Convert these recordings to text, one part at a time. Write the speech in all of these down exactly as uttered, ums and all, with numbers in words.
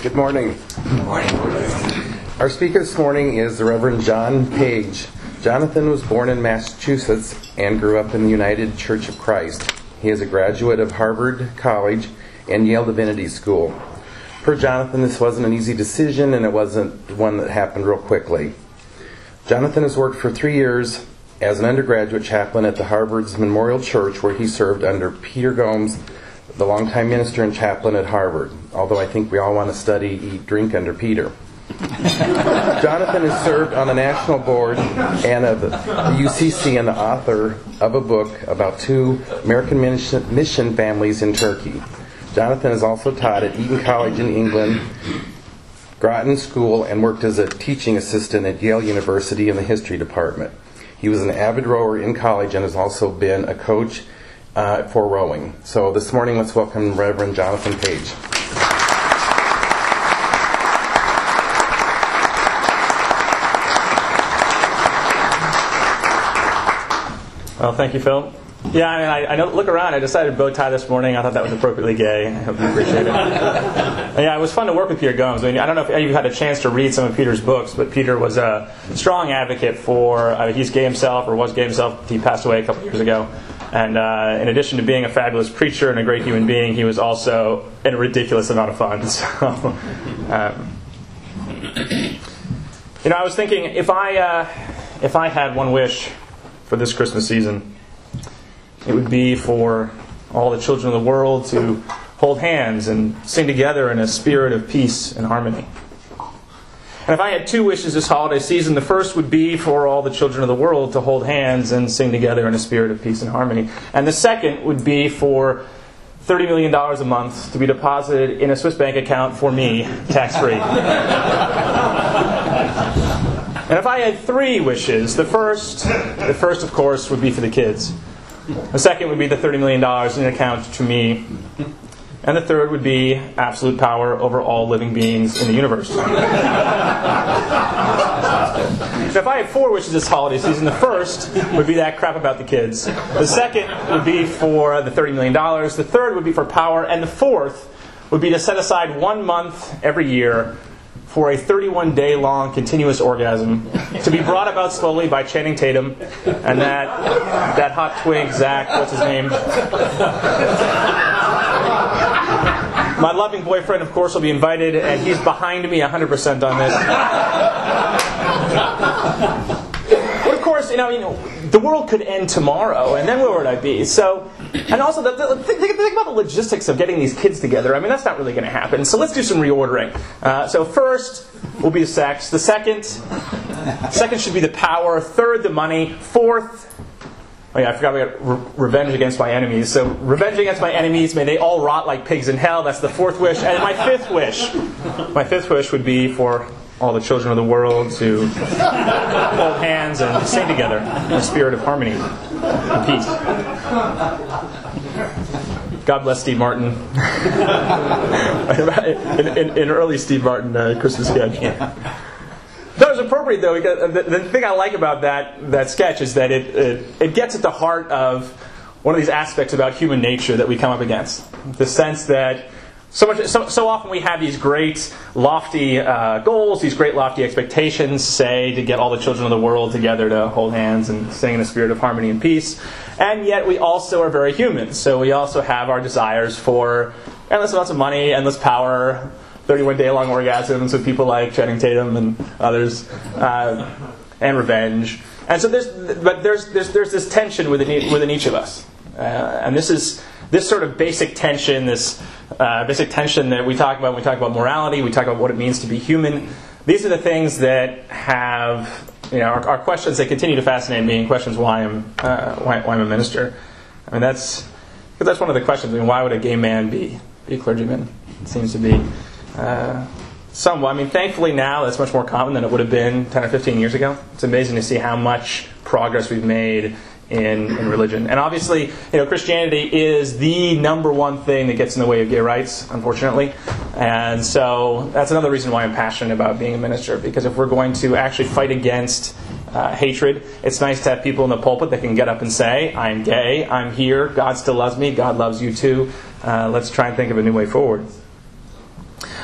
Good morning. Good morning. Our speaker this morning is the Reverend John Page. Jonathan was born in Massachusetts and grew up in the United Church of Christ. He is a graduate of Harvard College and Yale Divinity School. For Jonathan, this wasn't an easy decision, and it wasn't one that happened real quickly. Jonathan has worked for three years as an undergraduate chaplain at the Harvard's Memorial Church, where he served under Peter Gomes, the longtime minister and chaplain at Harvard, although I think we all want to study, eat, drink under Peter. Jonathan has served on the national board and of the U C C and the author of a book about two American mission families in Turkey. Jonathan has also taught at Eton College in England, Groton School, and worked as a teaching assistant at Yale University in the history department. He was an avid rower in college and has also been a coach uh, for rowing. So this morning, let's welcome Reverend Jonathan Page. Well, thank you, Phil. Yeah, I, mean, I, I know, look around. I decided bow tie this morning. I thought that was appropriately gay. I hope you appreciate it. Yeah, it was fun to work with Peter Gomes. I mean, I don't know if you've had a chance to read some of Peter's books, but Peter was a strong advocate for, uh, he's gay himself, or was gay himself. He passed away a couple years ago. And uh, in addition to being a fabulous preacher and a great human being, he was also a ridiculous amount of fun. So, um, you know, I was thinking, if I uh, if I had one wish for this Christmas season, it would be for all the children of the world to hold hands and sing together in a spirit of peace and harmony. And if I had two wishes this holiday season, the first would be for all the children of the world to hold hands and sing together in a spirit of peace and harmony. And the second would be for thirty million dollars a month to be deposited in a Swiss bank account for me, tax-free. And if I had three wishes, the first, the first, of course, would be for the kids. The second would be the thirty million dollars in an account to me. And the third would be absolute power over all living beings in the universe. So if I had four wishes this holiday season, the first would be that crap about the kids. The second would be for the thirty million dollars. The third would be for power. And the fourth would be to set aside one month every year for a thirty-one day long continuous orgasm to be brought about slowly by Channing Tatum and that that hot twink, Zach, what's his name? My loving boyfriend, of course, will be invited, and he's behind me one hundred percent on this. But of course, you know, you know, the world could end tomorrow, and then where would I be? So, and also, the, the, think, think about the logistics of getting these kids together. I mean, that's not really going to happen. So let's do some reordering. Uh, so first will be the sex. The second, second should be the power. Third, the money. Fourth, oh yeah, I forgot we got re- revenge against my enemies. So revenge against my enemies, may they all rot like pigs in hell. That's the fourth wish. And my fifth wish, my fifth wish would be for all the children of the world to hold hands and sing together in a spirit of harmony and peace. God bless Steve Martin. in, in, in early Steve Martin uh, Christmas sketch. That was appropriate, though, because the, the thing I like about that that sketch is that it, it it gets at the heart of one of these aspects about human nature that we come up against. The sense that so much so, so often we have these great lofty uh, goals, these great lofty expectations, say, to get all the children of the world together to hold hands and sing in a spirit of harmony and peace. And yet we also are very human. So we also have our desires for endless amounts of money, endless power, thirty-one day long orgasms with people like Channing Tatum and others, uh, and revenge. And so there's, but there's there's there's this tension within each, within each of us, uh, and this is this sort of basic tension, this uh, basic tension that we talk about when we talk about morality. We talk about what it means to be human. These are the things that have, you know, are, are questions that continue to fascinate me, and questions why I'm uh, why, why I'm a minister. I mean, that's because that's one of the questions. I mean, why would a gay man be be a clergyman? It seems to be. Uh, some, I mean, thankfully now that's much more common than it would have been ten or fifteen years ago. It's amazing to see how much progress we've made in, in religion. And obviously, you know, Christianity is the number one thing that gets in the way of gay rights, unfortunately. And so that's another reason why I'm passionate about being a minister, because if we're going to actually fight against uh, hatred, it's nice to have people in the pulpit that can get up and say, I'm gay, I'm here, God still loves me, God loves you too. Uh, let's try and think of a new way forward.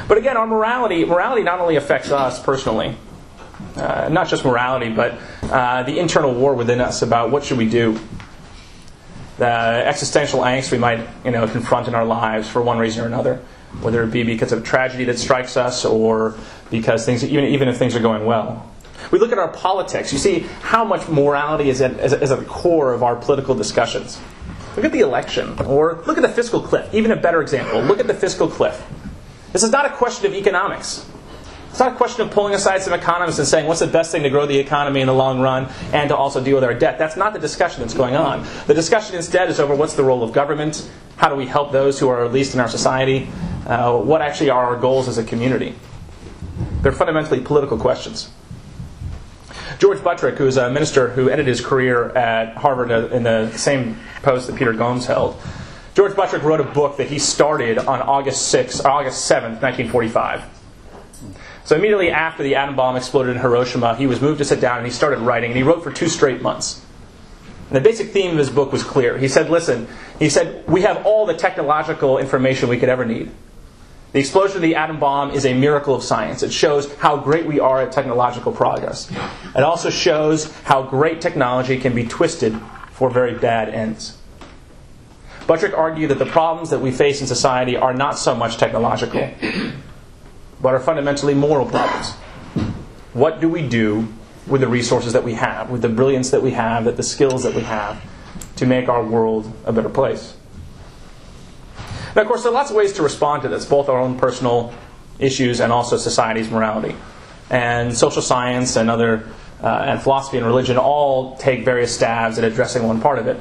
But again, our morality, morality not only affects us personally, uh, not just morality, but uh, the internal war within us about what should we do. The existential angst we might, you know, confront in our lives for one reason or another, whether it be because of tragedy that strikes us or because things, even, even if things are going well. We look at our politics. You see how much morality is at, is at the core of our political discussions. Look at the election, or look at the fiscal cliff. Even a better example, look at the fiscal cliff. This is not a question of economics. It's not a question of pulling aside some economists and saying what's the best thing to grow the economy in the long run and to also deal with our debt. That's not the discussion that's going on. The discussion instead is over what's the role of government, how do we help those who are least in our society, uh, what actually are our goals as a community. They're fundamentally political questions. George Buttrick, who's a minister who ended his career at Harvard in the same post that Peter Gomes held, George Buttrick wrote a book that he started on August sixth, or August seventh, nineteen forty-five. So immediately after the atom bomb exploded in Hiroshima, he was moved to sit down and he started writing, and he wrote for two straight months. And the basic theme of his book was clear. He said, listen, he said, we have all the technological information we could ever need. The explosion of the atom bomb is a miracle of science. It shows how great we are at technological progress. It also shows how great technology can be twisted for very bad ends. Buttrick argued that the problems that we face in society are not so much technological, but are fundamentally moral problems. What do we do with the resources that we have, with the brilliance that we have, with the skills that we have, to make our world a better place? Now, of course, there are lots of ways to respond to this, both our own personal issues and also society's morality. And social science and other uh, and philosophy and religion all take various stabs at addressing one part of it.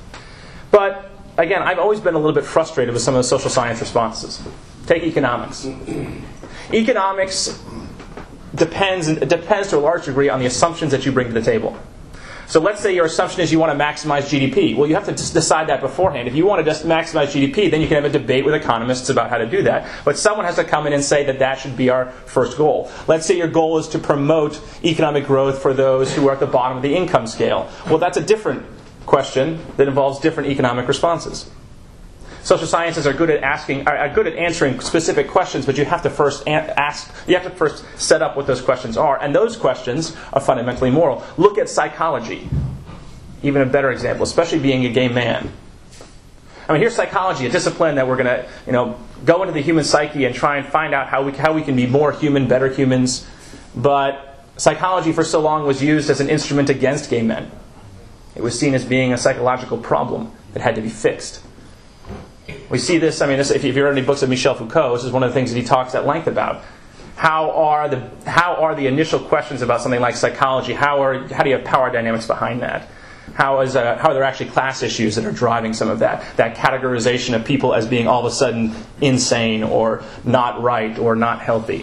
But again, I've always been a little bit frustrated with some of the social science responses. Take economics. Economics depends depends to a large degree on the assumptions that you bring to the table. So let's say your assumption is you want to maximize G D P. Well, you have to just decide that beforehand. If you want to just maximize G D P, then you can have a debate with economists about how to do that. But someone has to come in and say that that should be our first goal. Let's say your goal is to promote economic growth for those who are at the bottom of the income scale. Well, that's a different question that involves different economic responses. Social sciences are good at asking, are good at answering specific questions, but you have to first ask. You have to first set up what those questions are, and those questions are fundamentally moral. Look at psychology, even a better example, especially being a gay man. I mean, here's psychology, a discipline that we're going to, you know, go into the human psyche and try and find out how we how we can be more human, better humans. But psychology for so long was used as an instrument against gay men. It was seen as being a psychological problem that had to be fixed. We see this, I mean, this, if you've read any books of Michel Foucault, this is one of the things that he talks at length about. How are the how are the initial questions about something like psychology? How are how do you have power dynamics behind that? How is uh, how are there actually class issues that are driving some of that? That categorization of people as being all of a sudden insane or not right or not healthy.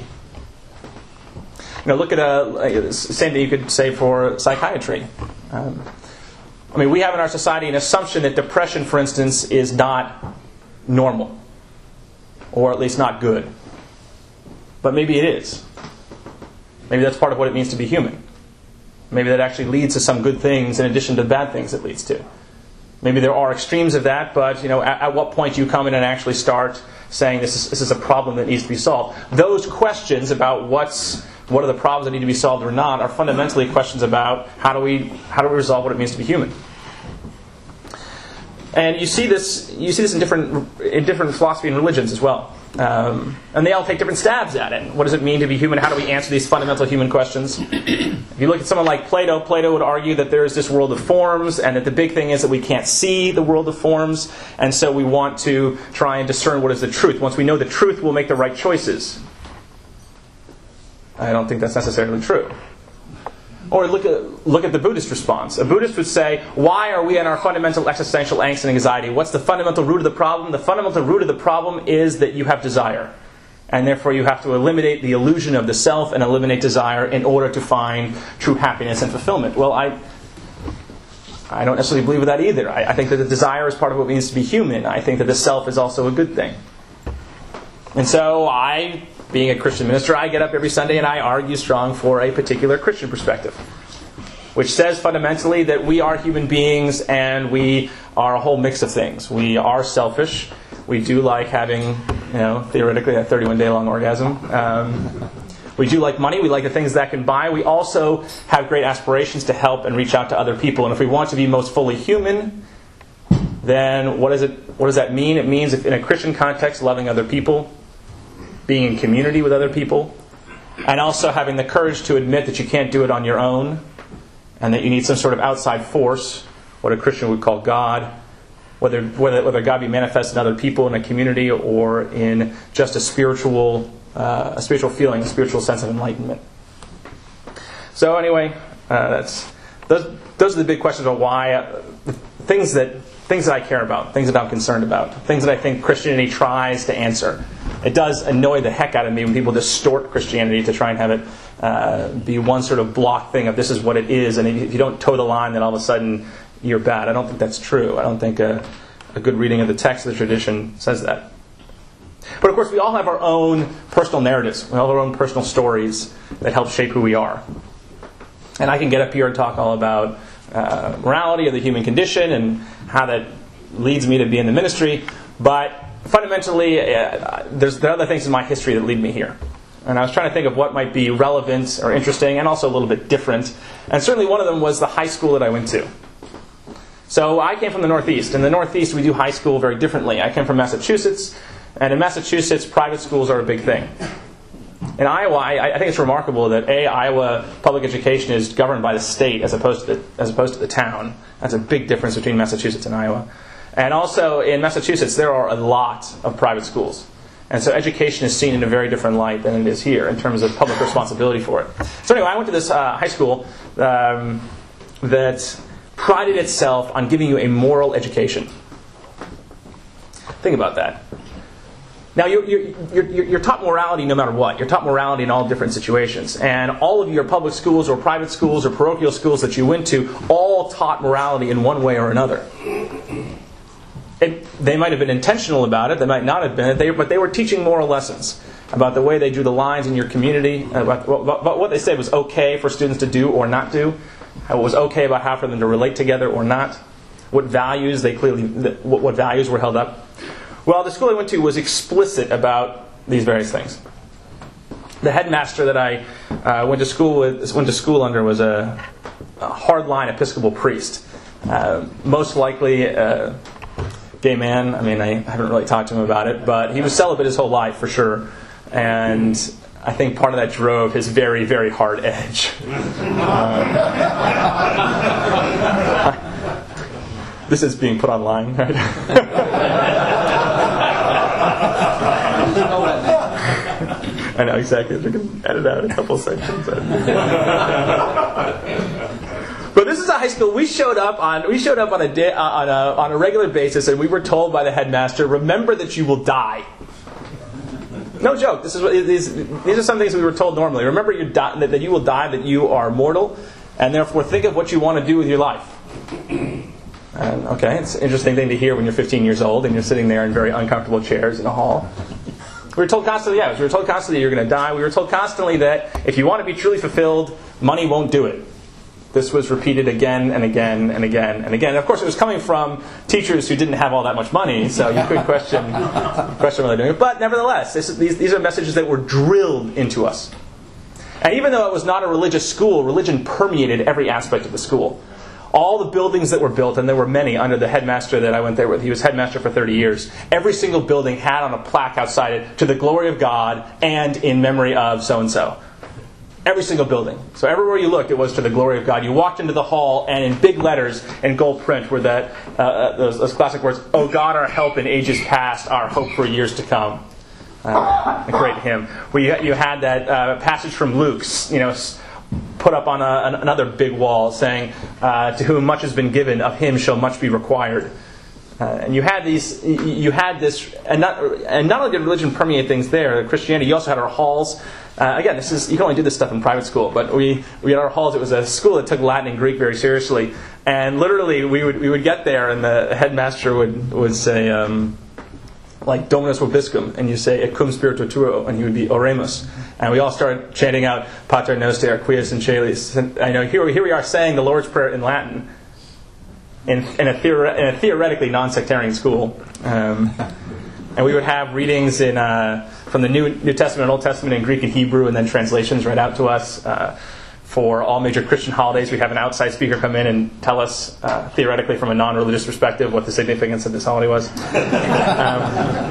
You know, look at a same thing you could say for psychiatry. Um, I mean, we have in our society an assumption that depression, for instance, is not normal, or at least not good. But maybe it is. Maybe that's part of what it means to be human. Maybe that actually leads to some good things in addition to the bad things it leads to. Maybe there are extremes of that, but you know, at, at what point do you come in and actually start saying this is, this is a problem that needs to be solved? Those questions about what's what are the problems that need to be solved or not are fundamentally questions about how do we how do we resolve what it means to be human. And you see this you see this in different in different philosophy and religions as well. Um, and they all take different stabs at it. What does it mean to be human? How do we answer these fundamental human questions? If you look at someone like Plato, Plato would argue that there is this world of forms, and that the big thing is that we can't see the world of forms, and so we want to try and discern what is the truth. Once we know the truth, we'll make the right choices. I don't think that's necessarily true. Or look at look at the Buddhist response. A Buddhist would say, why are we in our fundamental existential angst and anxiety? What's the fundamental root of the problem? The fundamental root of the problem is that you have desire. And therefore you have to eliminate the illusion of the self and eliminate desire in order to find true happiness and fulfillment. Well, I I don't necessarily believe in that either. I, I think that the desire is part of what it means to be human. I think that the self is also a good thing. And so I... Being a Christian minister, I get up every Sunday and I argue strong for a particular Christian perspective, which says fundamentally that we are human beings and we are a whole mix of things. We are selfish. We do like having, you know, theoretically a thirty-one day long orgasm. Um, we do like money. We like the things that can buy. We also have great aspirations to help and reach out to other people. And if we want to be most fully human, then what, is it, what does that mean? It means, if in a Christian context, loving other people, being in community with other people, and also having the courage to admit that you can't do it on your own, and that you need some sort of outside force, what a Christian would call God, whether whether, whether God be manifest in other people in a community or in just a spiritual uh, a spiritual feeling, a spiritual sense of enlightenment. So anyway, uh, that's those those are the big questions about why uh, things that things that I care about, things that I'm concerned about, things that I think Christianity tries to answer. It does annoy the heck out of me when people distort Christianity to try and have it uh, be one sort of block thing of this is what it is, and if you don't toe the line, then all of a sudden you're bad. I don't think that's true. I don't think a, a good reading of the text of the tradition says that. But of course, we all have our own personal narratives. We all have our own personal stories that help shape who we are. And I can get up here and talk all about uh, morality of the human condition and how that leads me to be in the ministry, but fundamentally, uh, there's there are other things in my history that lead me here. And I was trying to think of what might be relevant or interesting and also a little bit different. And certainly one of them was the high school that I went to. So I came from the Northeast. In the Northeast, we do high school very differently. I came from Massachusetts, and in Massachusetts, private schools are a big thing. In Iowa, I, I think it's remarkable that A, Iowa public education is governed by the state as opposed to the, as opposed to the town. That's a big difference between Massachusetts and Iowa. And also in Massachusetts, there are a lot of private schools. And so education is seen in a very different light than it is here in terms of public responsibility for it. So anyway, I went to this uh, high school um, that prided itself on giving you a moral education. Think about that. Now, you're, you're, you're, you're taught morality no matter what. You're taught morality in all different situations. And all of your public schools or private schools or parochial schools that you went to all taught morality in one way or another. It, they might have been intentional about it. They might not have been. They, but they were teaching moral lessons about the way they drew the lines in your community, about, about what they said was okay for students to do or not do, how it was okay about how for them to relate together or not, what values they clearly, what, what values were held up. Well, the school I went to was explicit about these various things. The headmaster that I uh, went to school with, went to school under was a, a hardline Episcopal priest, uh, most likely a gay man. I mean, I haven't really talked to him about it, but he was celibate his whole life for sure, and I think part of that drove his very, very hard edge. uh, this is being put online, right? I know exactly. We can edit out a couple sections. But this is a high school. We showed up on we showed up on a day, uh, on a on a regular basis, and we were told by the headmaster, "Remember that you will die." No joke. This is what, these these are some things we were told normally. Remember you die, that, that you will die, that you are mortal, and therefore think of what you want to do with your life. And okay, it's an interesting thing to hear when you're fifteen years old and you're sitting there in very uncomfortable chairs in a hall. We were told constantly, yeah, we were told constantly you're going to die. We were told constantly that if you want to be truly fulfilled, money won't do it. This was repeated again and again and again and again. And of course, it was coming from teachers who didn't have all that much money, so you could question question whether they're doing it. But nevertheless, this is, these, these are messages that were drilled into us. And even though it was not a religious school, religion permeated every aspect of the school. All the buildings that were built, and there were many under the headmaster that I went there with, he was headmaster for thirty years, every single building had on a plaque outside it, to the glory of God and in memory of so-and-so. Every single building. So everywhere you looked, it was to the glory of God. You walked into the hall, and in big letters in gold print were that uh, those, those classic words, "O God, our help in ages past, our hope for years to come." Uh, a great hymn. Where you, you had that uh, passage from Luke's, you know, put up on a, another big wall saying, uh, "To whom much has been given, of him shall much be required." Uh, and you had these, you had this, and not, and not only did religion permeate things there, Christianity. You also had our halls. Uh, again, this is you can only do this stuff in private school, but we we had our halls. It was a school that took Latin and Greek very seriously, and literally we would we would get there, and the headmaster would would say. Um, like Dominus Vobiscum, and you say Et cum spiritu tuo, and he would be Oremus. And we all started chanting out Pater Noster, Quies in Caelis. And I know here, here we are saying the Lord's Prayer in Latin in, in, a, theore- in a theoretically non-sectarian school. Um, And we would have readings in uh, from the New New Testament and Old Testament in Greek and Hebrew, and then translations read out to us. Uh, for all major Christian holidays, we'd have an outside speaker come in and tell us, uh, theoretically from a non-religious perspective, what the significance of this holiday was. um,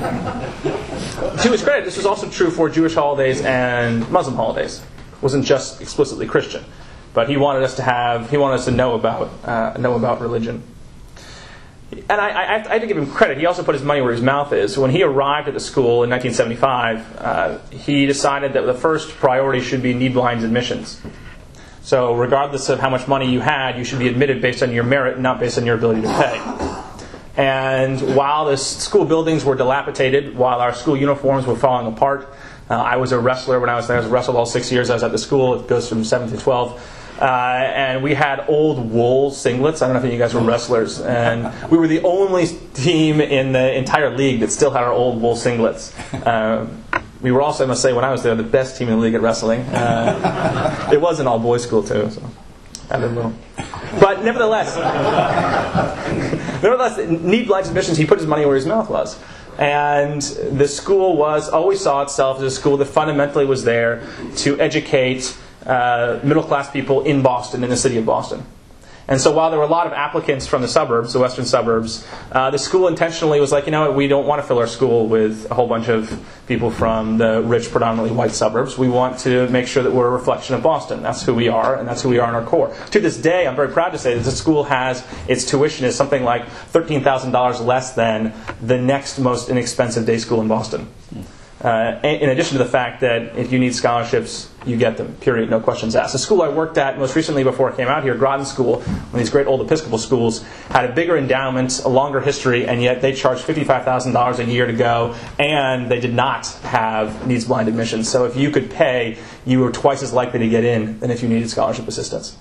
to his credit, this was also true for Jewish holidays and Muslim holidays. It wasn't just explicitly Christian. But he wanted us to have, he wanted us to know about, uh, know about religion. And I, I, I have to give him credit. He also put his money where his mouth is. When he arrived at the school in nineteen seventy-five, uh, he decided that the first priority should be need-blind admissions. So regardless of how much money you had, you should be admitted based on your merit, not based on your ability to pay. And while the school buildings were dilapidated, while our school uniforms were falling apart, uh, I was a wrestler when I was there. I was wrestled all six years I was at the school. It goes from seven to twelve. Uh, and we had old wool singlets. I don't know if any of you guys were wrestlers. And we were the only team in the entire league that still had our old wool singlets. Um, we were also, I must say, when I was there, the best team in the league at wrestling. Uh, it was an all-boys school, too. So I don't know. But nevertheless, nevertheless, need-blind admissions, he put his money where his mouth was. And the school was always saw itself as a school that fundamentally was there to educate Uh, middle-class people in Boston, in the city of Boston. And so while there were a lot of applicants from the suburbs, the western suburbs, uh, the school intentionally was like, you know what, we don't want to fill our school with a whole bunch of people from the rich, predominantly white suburbs. We want to make sure that we're a reflection of Boston. That's who we are, and that's who we are in our core. To this day, I'm very proud to say that the school has, its tuition is something like thirteen thousand dollars less than the next most inexpensive day school in Boston. Uh, in addition to the fact that if you need scholarships, you get them, period, no questions asked. The school I worked at most recently before I came out here, Groton School, one of these great old Episcopal schools, had a bigger endowment, a longer history, and yet they charged fifty-five thousand dollars a year to go, and they did not have needs-blind admissions. So if you could pay, you were twice as likely to get in than if you needed scholarship assistance.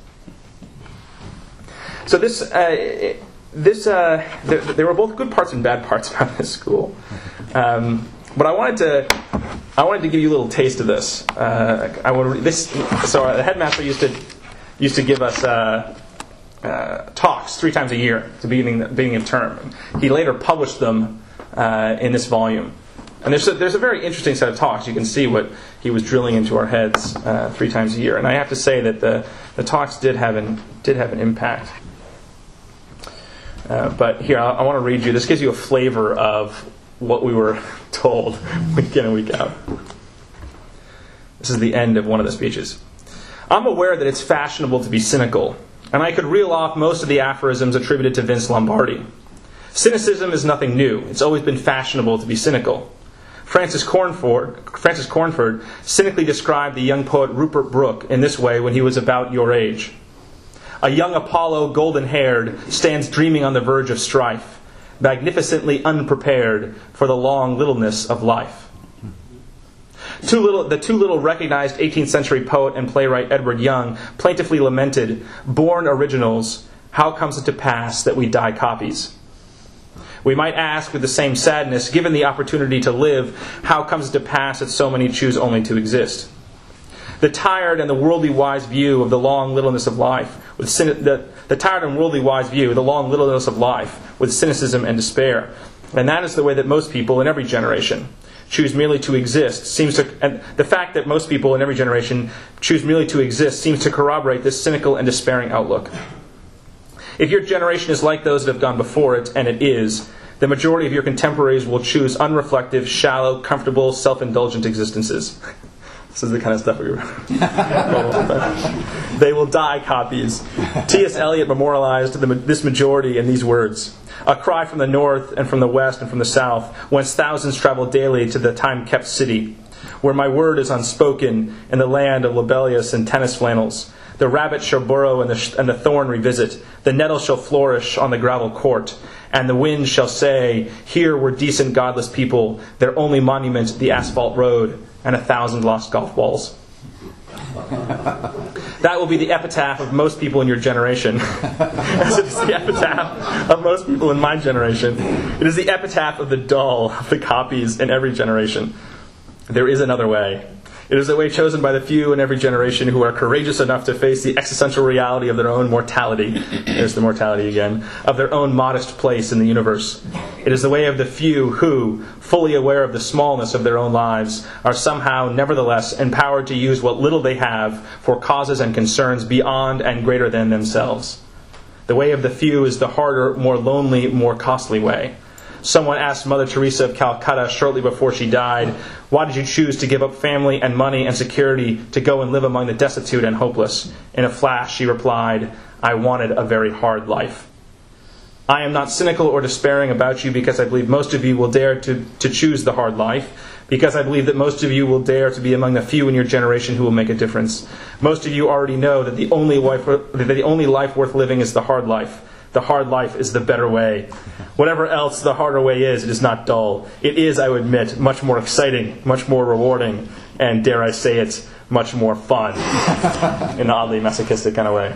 So this, uh, this, uh, there, there were both good parts and bad parts about this school. Um, But I wanted to, I wanted to give you a little taste of this. Uh, I want to, this. So the headmaster used to, used to give us uh, uh, talks three times a year at the beginning, the beginning of term. He later published them uh, in this volume. And there's a, there's a very interesting set of talks. You can see what he was drilling into our heads uh, three times a year. And I have to say that the the talks did have an did have an impact. Uh, but here, I, I want to read you. This gives you a flavor of what we were told week in and week out. This is the end of one of the speeches. I'm aware that it's fashionable to be cynical, and I could reel off most of the aphorisms attributed to Vince Lombardi. Cynicism is nothing new. It's always been fashionable to be cynical. Francis Cornford, Francis Cornford cynically described the young poet Rupert Brooke in this way when he was about your age. A young Apollo, golden-haired, stands dreaming on the verge of strife, magnificently unprepared for the long littleness of life. Too little, the too little recognized eighteenth century poet and playwright Edward Young plaintively lamented, "Born originals, how comes it to pass that we die copies?" We might ask with the same sadness, given the opportunity to live, how comes it to pass that so many choose only to exist? The tired and the worldly wise view of the long littleness of life, with cyn- the, the tired and worldly wise view of the long littleness of life, with cynicism and despair, and that is the way that most people in every generation choose merely to exist. Seems to, and the fact that most people in every generation choose merely to exist seems to corroborate this cynical and despairing outlook. If your generation is like those that have gone before it, and it is, the majority of your contemporaries will choose unreflective, shallow, comfortable, self-indulgent existences. This is the kind of stuff we were. They will die copies. T S Eliot memorialized the, this majority in these words: "A cry from the north and from the west and from the south, whence thousands travel daily to the time-kept city, where my word is unspoken in the land of Lobelius and tennis flannels. The rabbit shall burrow and the, and the thorn revisit. The nettle shall flourish on the gravel court. And the wind shall say, here were decent godless people, their only monument the asphalt road, and a thousand lost golf balls." That will be the epitaph of most people in your generation. As it is the epitaph of most people in my generation. It is the epitaph of the dull, of the copies in every generation. There is another way. It is a way chosen by the few in every generation who are courageous enough to face the existential reality of their own mortality. There's the mortality again. Of their own modest place in the universe. It is the way of the few who, fully aware of the smallness of their own lives, are somehow, nevertheless, empowered to use what little they have for causes and concerns beyond and greater than themselves. The way of the few is the harder, more lonely, more costly way. Someone asked Mother Teresa of Calcutta shortly before she died, "Why did you choose to give up family and money and security to go and live among the destitute and hopeless?" In a flash, she replied, "I wanted a very hard life." I am not cynical or despairing about you because I believe most of you will dare to, to choose the hard life, because I believe that most of you will dare to be among the few in your generation who will make a difference. Most of you already know that the only life, that the only life worth living is the hard life. The hard life is the better way. Whatever else the harder way is, it is not dull. It is, I would admit, much more exciting, much more rewarding, and dare I say it, much more fun. In an oddly masochistic kind of way.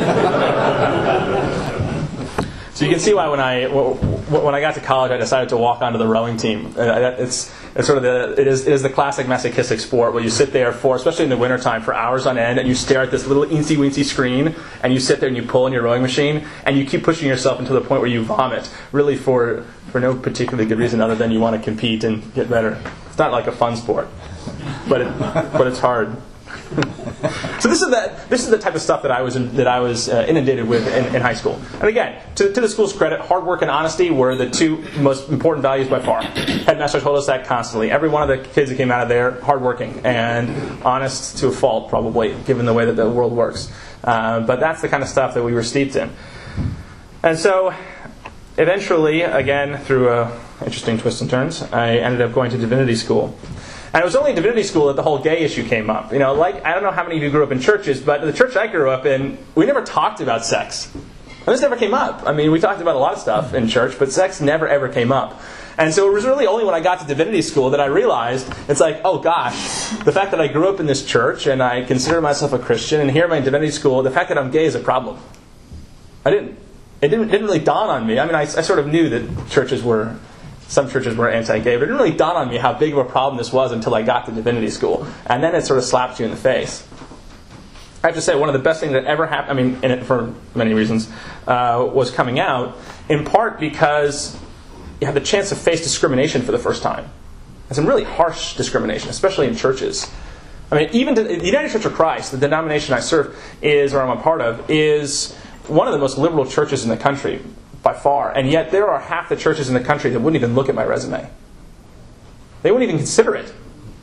So you can see why when I when I got to college, I decided to walk onto the rowing team. It's it's sort of the it is it is the classic masochistic sport where you sit there for, especially in the wintertime, for hours on end, and you stare at this little eensy weensy screen, and you sit there and you pull in your rowing machine, and you keep pushing yourself until the point where you vomit, really for for no particularly good reason other than you want to compete and get better. It's not like a fun sport, but it, but it's hard. So this is the this is the type of stuff that I was in, that I was uh, inundated with in, in high school. And again, to, to the school's credit, hard work and honesty were the two most important values by far. Headmaster told us that constantly. Every one of the kids that came out of there, hardworking and honest to a fault, probably, given the way that the world works. Uh, but that's the kind of stuff that we were steeped in. And so, eventually, again, through uh, interesting twists and turns, I ended up going to divinity school. And it was only in divinity school that the whole gay issue came up. You know, like I don't know how many of you grew up in churches, but the church I grew up in, we never talked about sex. And this never came up. I mean, we talked about a lot of stuff in church, but sex never ever came up. And so it was really only when I got to divinity school that I realized, it's like, oh gosh, the fact that I grew up in this church and I consider myself a Christian, and here I'm in divinity school, the fact that I'm gay is a problem. I didn't, it didn't, didn't really dawn on me. I mean, I, I sort of knew that churches were, some churches were anti-gay, but it didn't really dawn on me how big of a problem this was until I got to divinity school. And then it sort of slaps you in the face. I have to say, one of the best things that ever happened, I mean, in it for many reasons, uh, was coming out, in part because you had the chance to face discrimination for the first time. And some really harsh discrimination, especially in churches. I mean, even to, the United Church of Christ, the denomination I serve is, or I'm a part of, is one of the most liberal churches in the country. By far. And yet there are half the churches in the country that wouldn't even look at my resume. They wouldn't even consider it.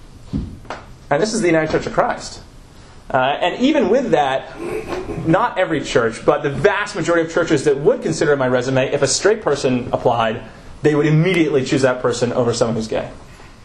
And this is the United Church of Christ. Uh, and even with that, not every church, but the vast majority of churches that would consider my resume, if a straight person applied, they would immediately choose that person over someone who's gay.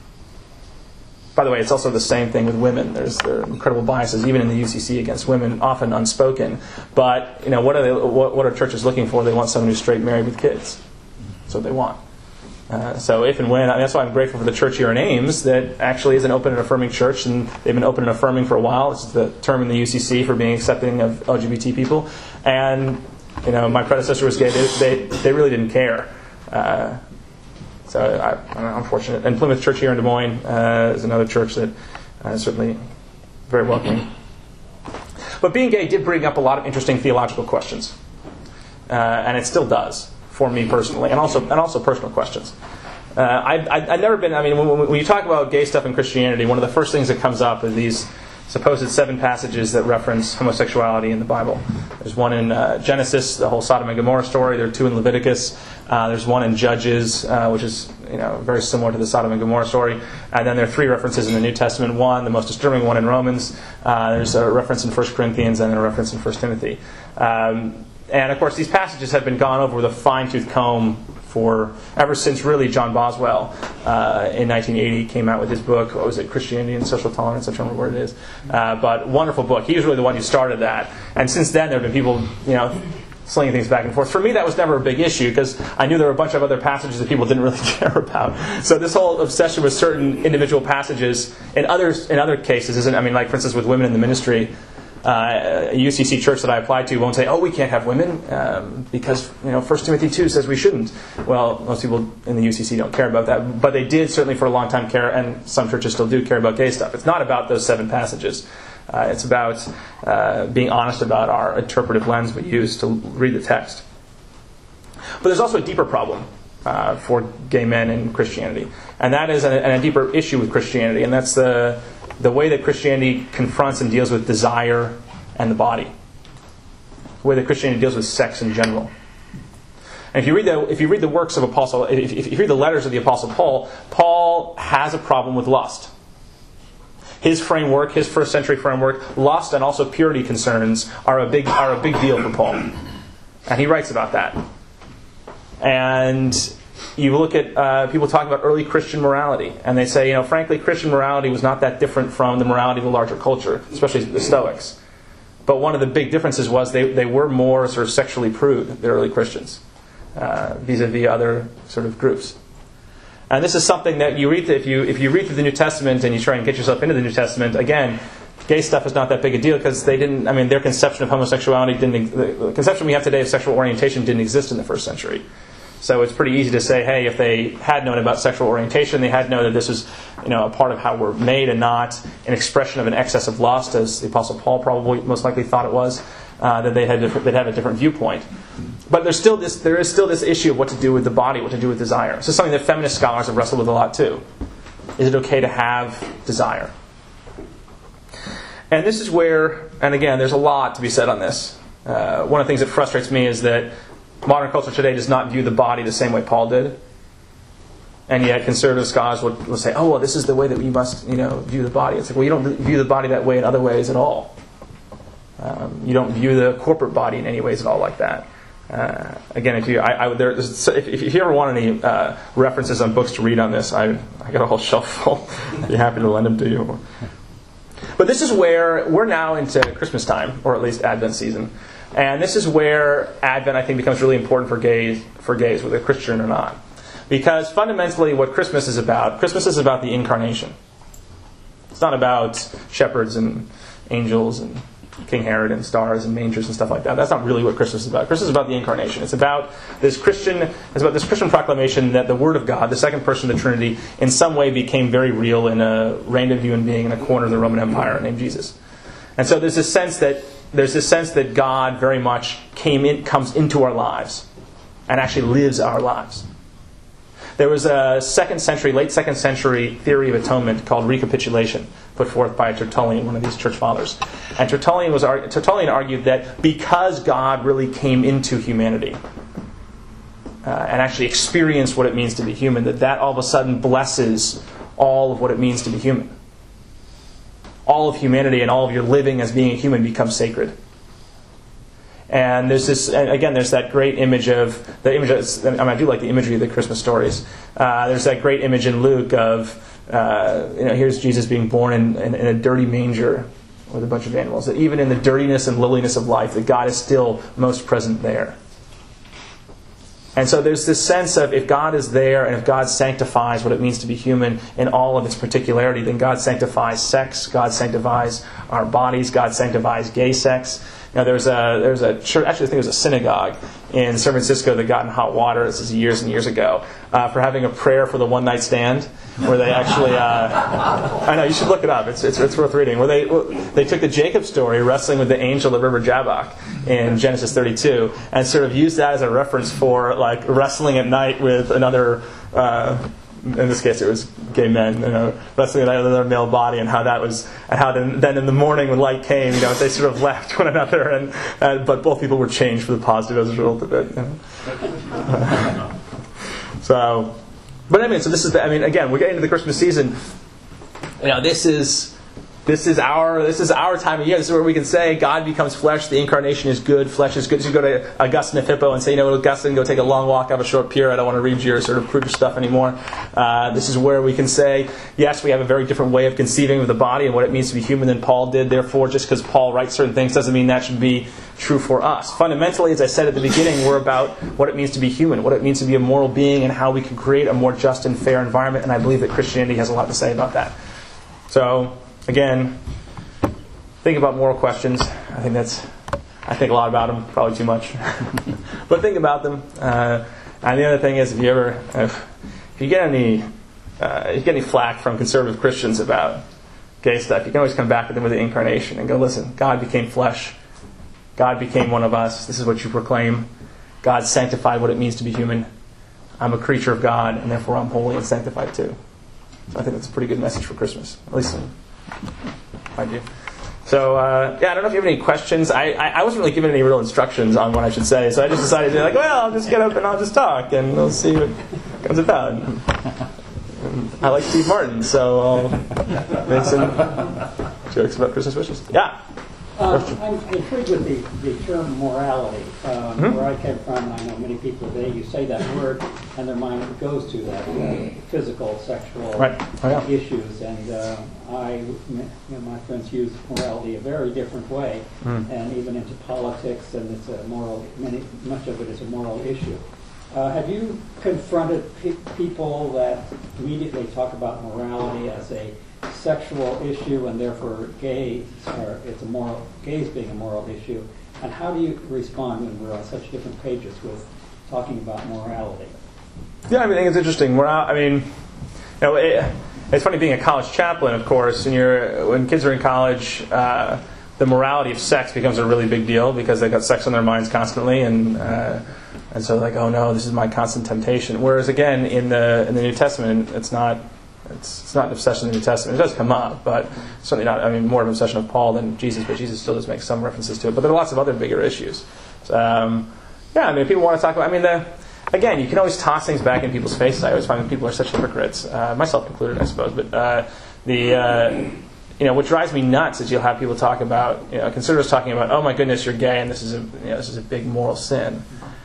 By the way, it's also the same thing with women. There's there are incredible biases, even in the U C C, against women, often unspoken. But you know, what are they? What, what are churches looking for? They want someone who's straight, married with kids. That's what they want. Uh, so if and when, that's why I'm grateful for the church here in Ames that actually is an open and affirming church, and they've been open and affirming for a while. It's the term in the U C C for being accepting of L G B T people. And you know, my predecessor was gay. They they, they really didn't care. Uh, So I, I'm fortunate. And Plymouth Church here in Des Moines uh, is another church that uh, is certainly very welcoming. But being gay did bring up a lot of interesting theological questions, uh, and it still does for me personally, and also and also personal questions. Uh, I, I, I've never been. I mean, when, when you talk about gay stuff in Christianity, one of the first things that comes up is these supposed seven passages that reference homosexuality in the Bible. There's one in uh, Genesis, the whole Sodom and Gomorrah story. There are two in Leviticus. Uh, there's one in Judges, uh, which is you know very similar to the Sodom and Gomorrah story. And then there are three references in the New Testament. One, the most disturbing one in Romans. Uh, there's a reference in First Corinthians and then a reference in First Timothy. Um, and of course, these passages have been gone over with a fine-tooth comb for ever since really John Boswell uh, in nineteen eighty came out with his book. What was it? Christianity and Social Tolerance. I don't remember what it is. Uh, but wonderful book. He was really the one who started that. And since then, there have been people, you know, slinging things back and forth. For me, that was never a big issue because I knew there were a bunch of other passages that people didn't really care about. So this whole obsession with certain individual passages in others in other cases isn't. I mean, like for instance, with women in the ministry. Uh, a U C C church that I applied to won't say, oh, we can't have women um, because you know First Timothy two says we shouldn't. Well, most people in the U C C don't care about that, but they did certainly for a long time care, and some churches still do care about gay stuff. It's not about those seven passages. Uh, it's about uh, being honest about our interpretive lens we use to read the text. But there's also a deeper problem uh, for gay men in Christianity, and that is a, and a deeper issue with Christianity, and that's the the way that Christianity confronts and deals with desire and the body. The way that Christianity deals with sex in general. And if you read the if you read the works of Apostle, if, if you read the letters of the Apostle Paul, Paul has a problem with lust. His framework, his first century framework, lust and also purity concerns are a big are a big deal for Paul, and he writes about that. And you look at uh, people talk about early Christian morality, and they say, you know, frankly, Christian morality was not that different from the morality of the larger culture, especially the Stoics. But one of the big differences was they, they were more sort of sexually prude, the early Christians, uh, vis-a-vis other sort of groups. And this is something that you read if you if you read through the New Testament and you try and get yourself into the New Testament. Again, gay stuff is not that big a deal because they didn't. I mean, their conception of homosexuality didn't. The conception we have today of sexual orientation didn't exist in the first century. So it's pretty easy to say, hey, if they had known about sexual orientation, they had known that this was, you know, a part of how we're made and not an expression of an excess of lust, as the Apostle Paul probably most likely thought it was, uh, that they had different, they'd have a different viewpoint. But there's still this, there is still this issue of what to do with the body, what to do with desire. This is something that feminist scholars have wrestled with a lot too. Is it okay to have desire? And this is where, and again, there's a lot to be said on this. Uh, one of the things that frustrates me is that modern culture today does not view the body the same way Paul did. And yet conservative scholars will, will say, oh, well, this is the way that we must, you know, view the body. It's like, well, you don't view the body that way in other ways at all. Um, you don't view the corporate body in any ways at all like that. Uh, again, if you I, I, there, if, if you ever want any uh, references on books to read on this, I, I got a whole shelf full. I'd be happy to lend them to you. But this is where we're now into Christmas time, or at least Advent season. And this is where Advent, I think, becomes really important for gays, for gays, whether Christian or not. Because fundamentally what Christmas is about, Christmas is about the incarnation. It's not about shepherds and angels and King Herod and stars and mangers and stuff like that. That's not really what Christmas is about. Christmas is about the incarnation. It's about this Christian, it's about this Christian proclamation that the Word of God, the second person of the Trinity, in some way became very real and uh, reigned a human being in a corner of the Roman Empire named Jesus. And so there's this sense that There's this sense that God very much came in, comes into our lives and actually lives our lives. There was a second century, late second century theory of atonement called recapitulation, put forth by Tertullian, one of these church fathers. And Tertullian was Tertullian argued that because God really came into humanity uh, and actually experienced what it means to be human, that that all of a sudden blesses all of what it means to be human. All of humanity and all of your living as being a human becomes sacred. And there's this, and again, there's that great image of, the image of, I mean, I do like the imagery of the Christmas stories. Uh, there's that great image in Luke of, uh, you know, here's Jesus being born in, in, in a dirty manger with a bunch of animals. That even in the dirtiness and lowliness of life, that God is still most present there. And so there's this sense of if God is there and if God sanctifies what it means to be human in all of its particularity, then God sanctifies sex, God sanctifies our bodies, God sanctifies gay sex. Now there's a there's a church, actually I think it was a synagogue in San Francisco that got in hot water, this is years and years ago, uh, for having a prayer for the one night stand, where they actually, uh, I know, you should look it up, it's it's, it's worth reading, where they they took the Jacob story, wrestling with the angel at River Jabbok in Genesis thirty-two, and sort of used that as a reference for like wrestling at night with another, uh, in this case it was gay men, you know, wrestling with another male body, and how that was, and how then, then in the morning when light came, you know, they sort of left one another, and uh, but both people were changed for the positive as a result of it. You know? uh, so, but I mean, so this is, the, I mean, again, we're getting into the Christmas season. You know, this is. This is our this is our time of year. This is where we can say God becomes flesh. The incarnation is good. Flesh is good. So you go to Augustine of Hippo and say, you know, Augustine, go take a long walk, have a short pier. I don't want to read your sort of cruder stuff anymore. Uh, this is where we can say, yes, we have a very different way of conceiving of the body and what it means to be human than Paul did. Therefore, just because Paul writes certain things doesn't mean that should be true for us. Fundamentally, as I said at the beginning, we're about what it means to be human, what it means to be a moral being, and how we can create a more just and fair environment. And I believe that Christianity has a lot to say about that. So, again, think about moral questions. I think that's, I think a lot about them, probably too much. But think about them. Uh, and the other thing is, if you ever, if, if you get any, uh, if you get any flack from conservative Christians about gay stuff, you can always come back to them with the incarnation and go, listen, God became flesh. God became one of us. This is what you proclaim. God sanctified what it means to be human. I'm a creature of God, and therefore I'm holy and sanctified too. So I think that's a pretty good message for Christmas, at least in my view. So, uh, yeah, I don't know if you have any questions. I, I, I wasn't really given any real instructions on what I should say, so I just decided to, like, well, I'll just get up and I'll just talk, and we'll see what comes about. And I like Steve Martin, so I'll make some jokes about Christmas wishes. Yeah? Um, I'm intrigued with the, the term morality. Um, Mm-hmm. Where I came from, I know many people today, you say that word, and their mind goes to that uh, physical, sexual Right. Oh, yeah. issues. And uh, I, you know, my friends use morality a very different way, Mm. and even into politics, and it's a moral. Many, much of it is a moral issue. Uh, have you confronted pe- people that immediately talk about morality as a sexual issue, and therefore gays are it's a moral gays being a moral issue? And how do you respond when we're on such different pages with talking about morality? Yeah, I mean, I think it's interesting. We're out, I mean, you know, it, it's funny being a college chaplain, of course, and you're when kids are in college, uh, the morality of sex becomes a really big deal because they've got sex on their minds constantly, and uh, and so like, oh no, this is my constant temptation. Whereas again, in the in the New Testament, it's not. It's, it's not an obsession in the New Testament. It does come up, but certainly not, I mean, more of an obsession of Paul than Jesus, but Jesus still does make some references to it. But there are lots of other bigger issues. So, um, yeah, I mean, if people want to talk about, I mean, the, again, you can always toss things back in people's faces. I always find that people are such hypocrites, uh, myself included, I suppose. But uh, the, uh, you know, what drives me nuts is you'll have people talk about, you know, conservatives talking about, oh my goodness, you're gay, and this is a, you know, this is a big moral sin.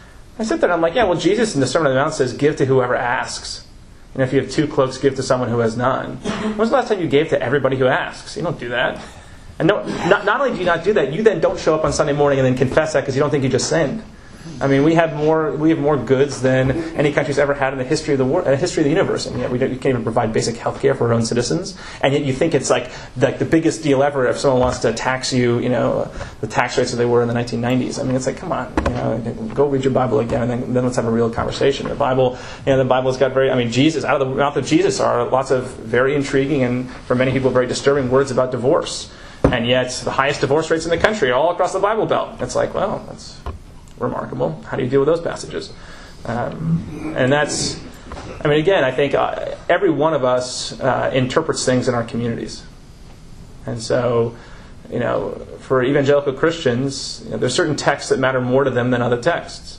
I sit there and I'm like, yeah, well, Jesus in the Sermon on the Mount says, give to whoever asks. And if you have two cloaks, give to someone who has none. When was the last time you gave to everybody who asks? You don't do that. And no, not, not only do you not do that, you then don't show up on Sunday morning and then confess that because you don't think you just sinned. I mean, we have more we have more goods than any country's ever had in the history of the world, uh, history of the universe, and yet we, don't, we can't even provide basic health care for our own citizens. And yet you think it's like like the biggest deal ever if someone wants to tax you, you know, the tax rates that they were in the nineteen nineties. I mean, it's like, come on, you know, go read your Bible again, and then, then let's have a real conversation. The Bible, you know, the Bible's got very, I mean, Jesus, out of the mouth of Jesus are lots of very intriguing and for many people very disturbing words about divorce. And yet the highest divorce rates in the country are all across the Bible Belt. It's like, well, that's remarkable. How do you deal with those passages? Um, and that's, I mean, again, I think uh, every one of us uh, interprets things in our communities. And so, you know, for evangelical Christians, you know, there's certain texts that matter more to them than other texts.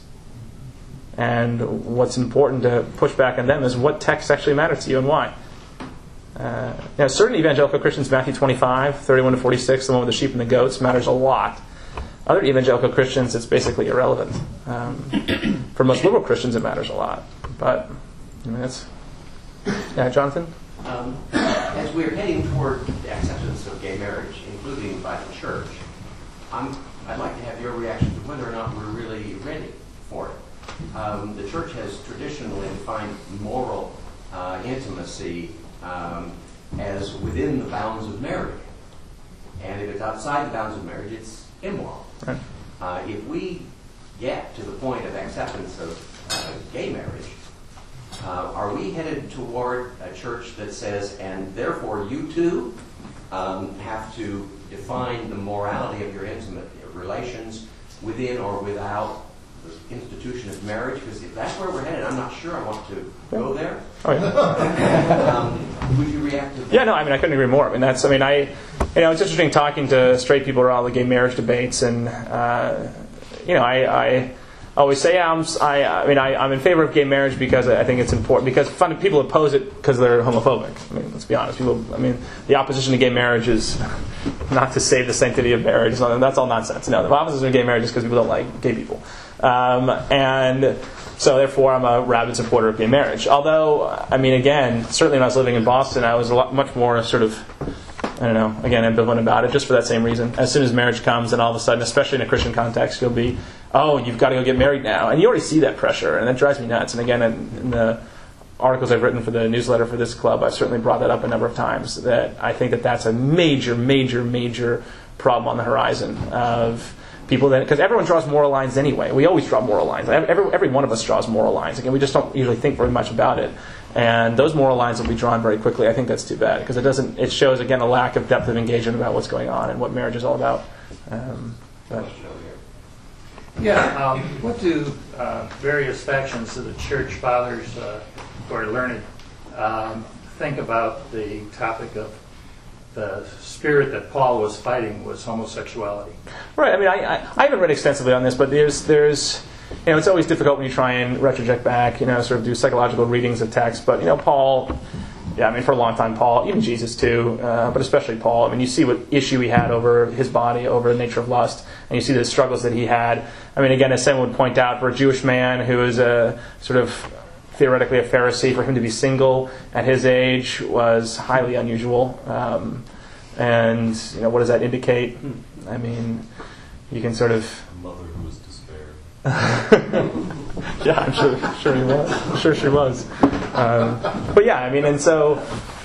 And what's important to push back on them is what texts actually matter to you and why. Uh, now, certain evangelical Christians, Matthew twenty-five, thirty-one to forty-six, the one with the sheep and the goats, matters a lot. Other evangelical Christians, it's basically irrelevant. Um, for most liberal Christians, it matters a lot. But, I mean, that's... Yeah, Jonathan? Um, as we're heading toward the acceptance of gay marriage, including by the church, I'm, I'd like to have your reaction to whether or not we're really ready for it. Um, the church has traditionally defined moral uh, intimacy um, as within the bounds of marriage. And if it's outside the bounds of marriage, it's immoral. Right. Uh, if we get to the point of acceptance of uh, gay marriage, uh, are we headed toward a church that says, and therefore you too um, have to define the morality of your intimate relations within or without the institution of marriage? Because if that's where we're headed, I'm not sure I want to go there. Oh, yeah. um, would you react to that? Yeah, no, I mean, I couldn't agree more. I mean, that's, I mean, I, you know, it's interesting talking to straight people around the gay marriage debates, and, uh, you know, I, I always say, yeah, I'm, I, I mean, I, I'm in favor of gay marriage because I think it's important, because fun, people oppose it because they're homophobic. I mean, let's be honest. People, I mean, the opposition to gay marriage is not to save the sanctity of marriage. That's all nonsense. No, the opposition to gay marriage is because people don't like gay people. Um, and so, therefore, I'm a rabid supporter of gay marriage. Although, I mean, again, certainly when I was living in Boston, I was a lot much more sort of, I don't know, again, ambivalent about it, just for that same reason. As soon as marriage comes, and all of a sudden, especially in a Christian context, you'll be, oh, you've got to go get married now. And you already see that pressure, and that drives me nuts. And again, in, in the articles I've written for the newsletter for this club, I've certainly brought that up a number of times, that I think that that's a major, major, major problem on the horizon of people that, because everyone draws moral lines anyway. We always draw moral lines. Every, every one of us draws moral lines. Again, we just don't usually think very much about it. And those moral lines will be drawn very quickly. I think that's too bad, because it doesn't. It shows, again, a lack of depth of engagement about what's going on and what marriage is all about. Um, but. Yeah, um, what do uh, various factions of the church fathers uh, who are learned um, think about the topic of the spirit that Paul was fighting was homosexuality? Right. I mean, I, I, I haven't read extensively on this, but there's there's you know, it's always difficult when you try and retroject back, you know, sort of do psychological readings of text. But you know, Paul, yeah, I mean, for a long time, Paul, even Jesus too, uh, but especially Paul. I mean, you see what issue he had over his body, over the nature of lust, and you see the struggles that he had. I mean, again, as someone would point out, for a Jewish man who is a sort of theoretically a Pharisee, for him to be single at his age was highly unusual. Um, and you know, what does that indicate? I mean, you can sort of. A mother who was despair. Yeah, I'm sure, sure he was. I'm sure she was. Um, but yeah, I mean, and so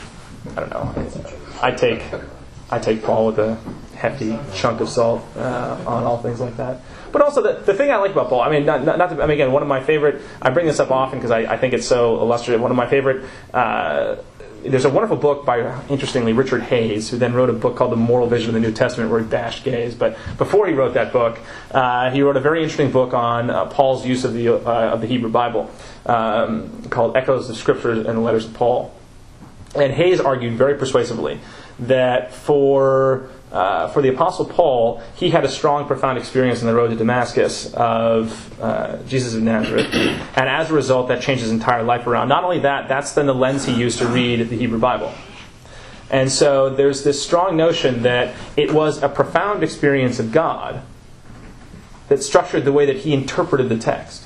I don't know. I take I take Paul with a hefty chunk of salt uh, on all things like that. But also the the thing I like about Paul, I mean, not not, not to, I mean, again, one of my favorite. I bring this up often because I, I think it's so illustrative. One of my favorite. Uh, There's a wonderful book by, interestingly, Richard Hayes, who then wrote a book called The Moral Vision of the New Testament, where he bashed gays. But before he wrote that book, uh, he wrote a very interesting book on uh, Paul's use of the uh, of the Hebrew Bible, um, called Echoes of Scripture and the Letters of Paul. And Hayes argued very persuasively that for uh, for the Apostle Paul, he had a strong, profound experience on the road to Damascus of uh, Jesus of Nazareth, and as a result, that changed his entire life around. Not only that, that's then the lens he used to read the Hebrew Bible. And so there's this strong notion that it was a profound experience of God that structured the way that he interpreted the text.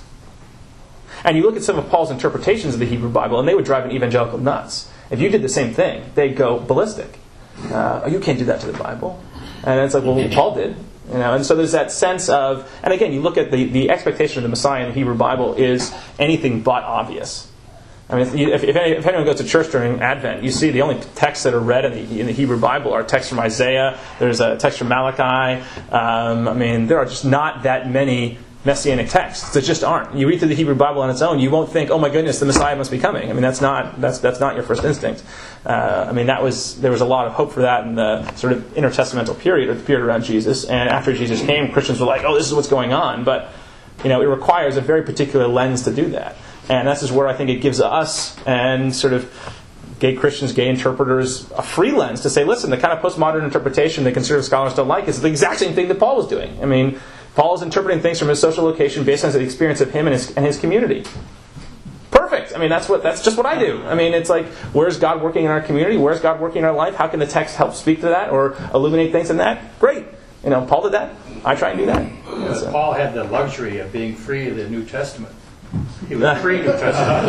And you look at some of Paul's interpretations of the Hebrew Bible, and they would drive an evangelical nuts. If you did the same thing, they'd go ballistic. Uh, oh, you can't do that to the Bible. And it's like, well, Paul did. You know, and so there's that sense of, and again, you look at the, the expectation of the Messiah in the Hebrew Bible is anything but obvious. I mean, if, you, if, if, any, if anyone goes to church during Advent, you see the only texts that are read in the, in the Hebrew Bible are texts from Isaiah. There's a text from Malachi. Um, I mean, there are just not that many Messianic texts. There just aren't. You read through the Hebrew Bible on its own, you won't think, "Oh my goodness, the Messiah must be coming." I mean, that's not that's that's not your first instinct. Uh, I mean, that was there was a lot of hope for that in the sort of intertestamental period, or the period around Jesus. And after Jesus came, Christians were like, "Oh, this is what's going on." But you know, it requires a very particular lens to do that. And this is where I think it gives us and sort of gay Christians, gay interpreters, a free lens to say, listen, the kind of postmodern interpretation that conservative scholars don't like is the exact same thing that Paul was doing. I mean, Paul is interpreting things from his social location based on the experience of him and his, and his community. Perfect. I mean, that's what that's just what I do. I mean, it's like, where's God working in our community? Where's God working in our life? How can the text help speak to that or illuminate things in that? Great. You know, Paul did that. I try and do that. Yeah, so. Paul had the luxury of being free of the New Testament. He was free New Testament.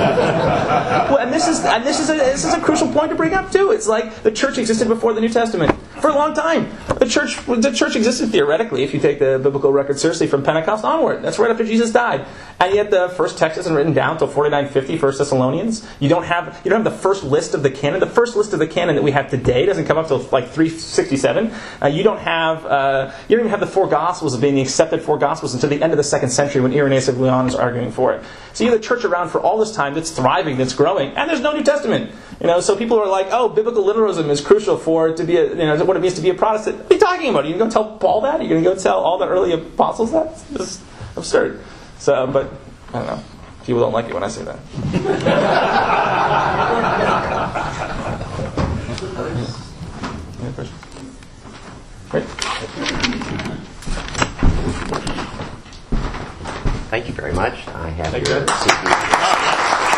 Well, and this is and this is a this is a crucial point to bring up too. It's like the church existed before the New Testament for a long time. The church the church existed theoretically, if you take the biblical record seriously, from Pentecost onward. That's right after Jesus died. And yet the first text isn't written down until forty-nine fifty, First Thessalonians. You don't have you don't have the first list of the canon. The first list of the canon that we have today doesn't come up till like three sixty-seven. Uh, you don't have uh, you don't even have the four Gospels being the accepted four Gospels until the end of the second century when Irenaeus of Lyon is arguing for it. So you have the church around for all this time that's thriving, that's growing, and there's no New Testament. You know, so people are like, "Oh, biblical literalism is crucial for it to be a, you know, what it means to be a Protestant." What are you talking about? Are you going to go tell Paul that? Are you going to go tell all the early apostles that? It's just absurd. So, but I don't know. People don't like it when I say that. Any questions? Great. Thank you very much. I have Thank your you. C D.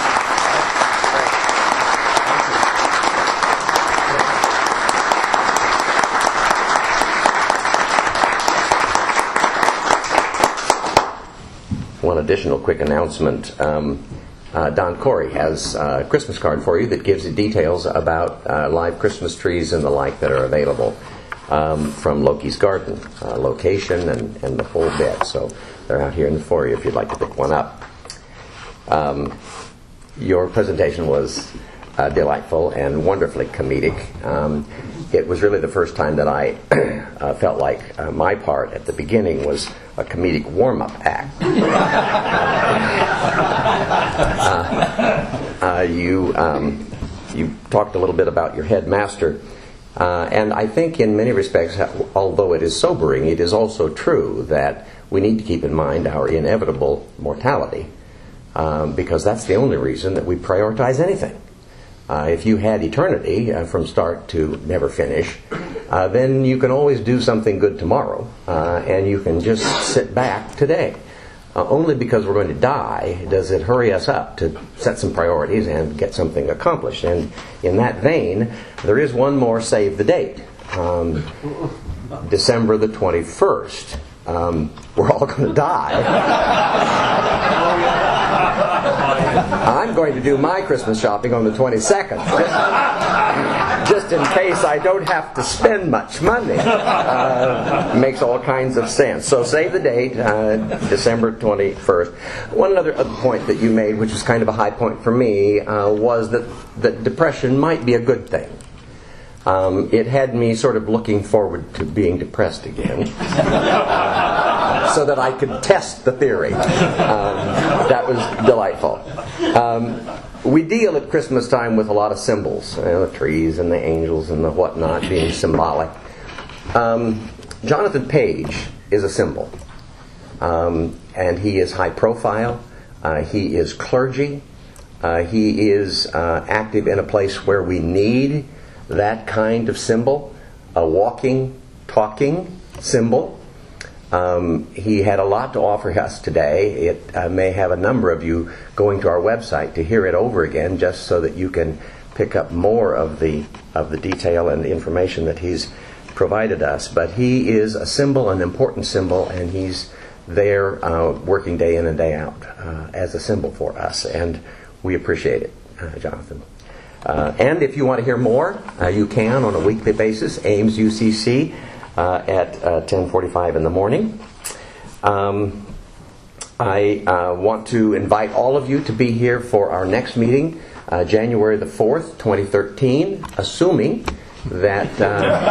One additional quick announcement. Um, uh, Don Corey has a Christmas card for you that gives you details about uh, live Christmas trees and the like that are available um, from Loki's Garden, uh, location and, and the full bit. So they're out here in the foyer if you'd like to pick one up. Um, your presentation was uh, delightful and wonderfully comedic. Um, it was really the first time that I uh, felt like uh, my part at the beginning was a comedic warm-up act. uh, uh, you um, you talked a little bit about your headmaster, uh, and I think in many respects, although it is sobering, it is also true that we need to keep in mind our inevitable mortality, um, because that's the only reason that we prioritize anything. Uh, if you had eternity uh, from start to never finish, uh, then you can always do something good tomorrow, uh, and you can just sit back today. Uh, only because we're going to die does it hurry us up to set some priorities and get something accomplished. And in that vein, there is one more save the date. Um, December the twenty-first. Um, we're all going to die. I'm going to do my Christmas shopping on the twenty-second. Just in case I don't have to spend much money. Uh, makes all kinds of sense. So save the date, uh, December twenty-first. One other point that you made, which was kind of a high point for me, uh, was that, that depression might be a good thing. Um, it had me sort of looking forward to being depressed again, so that I could test the theory. Um, that was delightful. Um, we deal at Christmas time with a lot of symbols, you know, the trees and the angels and the whatnot being symbolic. Um, Jonathan Page is a symbol, um, and he is high profile. Uh, he is clergy. Uh, he is uh, active in a place where we need that kind of symbol, a walking, talking symbol. Um, he had a lot to offer us today. It uh, may have a number of you going to our website to hear it over again, just so that you can pick up more of the of the detail and the information that he's provided us. But he is a symbol, an important symbol, and he's there uh, working day in and day out uh, as a symbol for us, and we appreciate it, uh, Jonathan. Uh, and if you want to hear more, uh, you can on a weekly basis, Ames U C C uh, at uh, ten forty-five in the morning. Um, I uh, want to invite all of you to be here for our next meeting, uh, January the fourth, twenty thirteen, assuming that uh,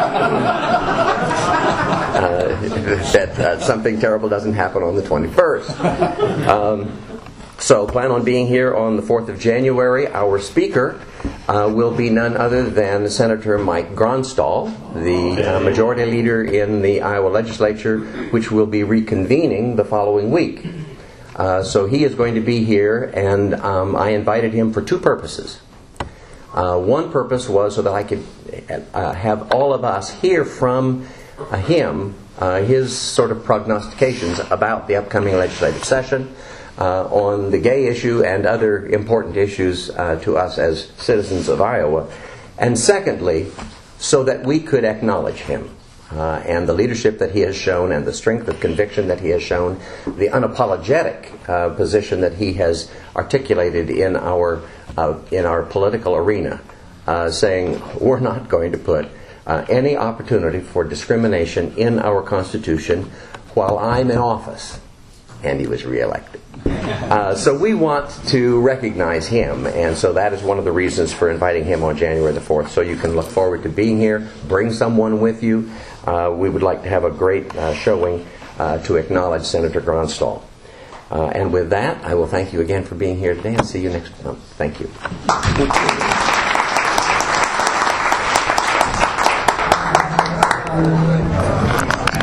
uh, that uh, something terrible doesn't happen on the twenty-first. Um, so plan on being here on the fourth of January. Our speaker Uh, will be none other than Senator Mike Gronstall, the uh, majority leader in the Iowa legislature, which will be reconvening the following week. Uh, so he is going to be here, and um, I invited him for two purposes. Uh, one purpose was so that I could uh, have all of us hear from uh, him uh, his sort of prognostications about the upcoming legislative session, Uh, on the gay issue and other important issues uh, to us as citizens of Iowa. And secondly, so that we could acknowledge him uh, and the leadership that he has shown and the strength of conviction that he has shown, the unapologetic uh, position that he has articulated in our uh, in our political arena, uh, saying we're not going to put uh, any opportunity for discrimination in our Constitution while I'm in office. And he was reelected. Uh, so we want to recognize him, and so that is one of the reasons for inviting him on January the fourth. So you can look forward to being here. Bring someone with you. Uh, we would like to have a great uh, showing uh, to acknowledge Senator Gronstall. Uh, and with that, I will thank you again for being here today, and see you next month. Thank you. Thank you.